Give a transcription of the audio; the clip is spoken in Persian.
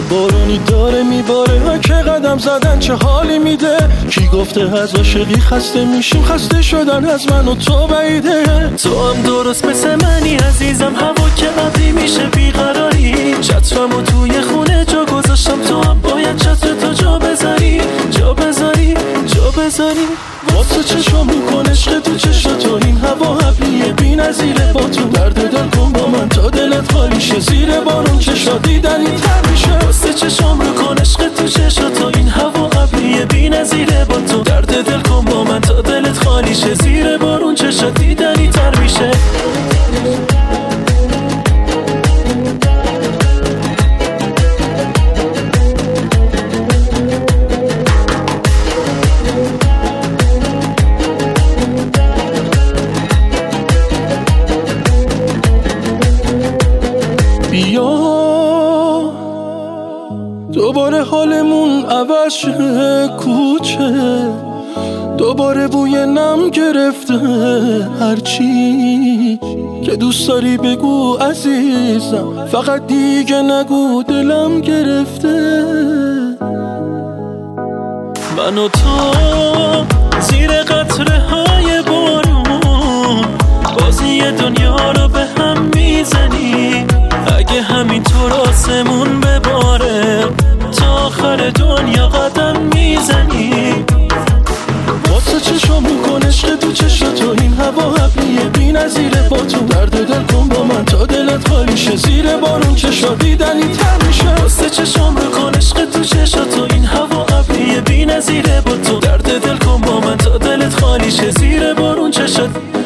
بارونی داره میباره، که قدم زدن چه حالی میده. کی گفته از عاشقی خسته میشیم، خسته شدن از من و تو بعیده. تو هم درست مثل منی عزیزم، هوا که ابری میشه بیقراری. چترمو توی خونه جا گذاشتم، تو هم باید چترتو جا بذاری، جا بذاری، جا بذاری. واسه چشم میکن عشق تو چشاتو، این هوا ابریه بی نظیره. با تو درد دل کن با من تا دلت خالی شه، زیر بارون چشا دیدنی تر میشه. واسه چشم رو کن عشق تو چشاتو، این هوا ابریه بی نظیره. با تو درد دل کن با من تا دلت خالی شه، زیر بارون چشا دیدنی تر میشه. بیا دوباره حالمون عوض شه کوچه، دوباره بوی نم گرفته. هرچی که دوست داری بگو عزیزم، فقط دیگه نگو دلم گرفته. من و تو زیر قطره های بارون، بازی دنیا رو به هم میزنی. اگه همینطور آسمون بباره، تا آخر دنیا قدم میزنی. واسه چشم میکن عشق تو چشاتو، این هوا ابریه بی نظیره. با تو درد دل کن با من تا دلت خالی شه، زیر بارون چشا دیدنی تر میشه. واسه چشم رو کن عشق تو چشاتو، این هوا ابریه بی نظیره. با تو درد دل کن با من تا دلت خالی شه، زیر بارون چشات